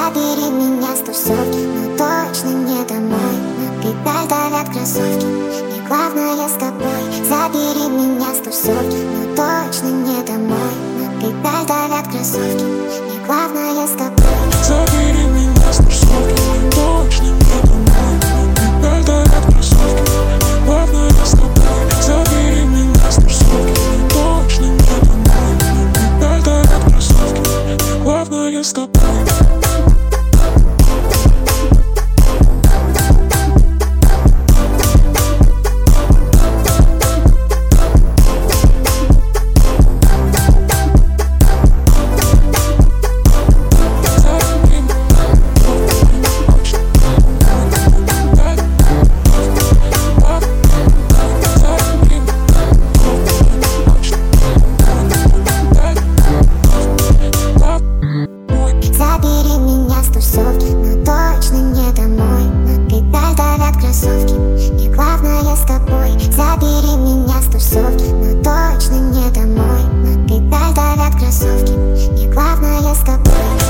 Забери меня с тусовки, но точно не домой. На педаль давят кроссовки, мне главное с тобой. Забери меня с тусовки, но точно не домой. На педаль давят кроссовки, мне главное с тобой. Забери меня с тусовки, но точно не домой. На педаль давят кроссовки, мне главное с тобой. Забери меня с тусовки, но точно не домой. На педаль давят кроссовки, мне главное с тобой. Забери меня с тусовки, но точно не домой. На педаль давят кроссовки, мне главное с тобой. Забери меня с тусовки, но точно не домой. На педаль давят кроссовки, мне главное с тобой.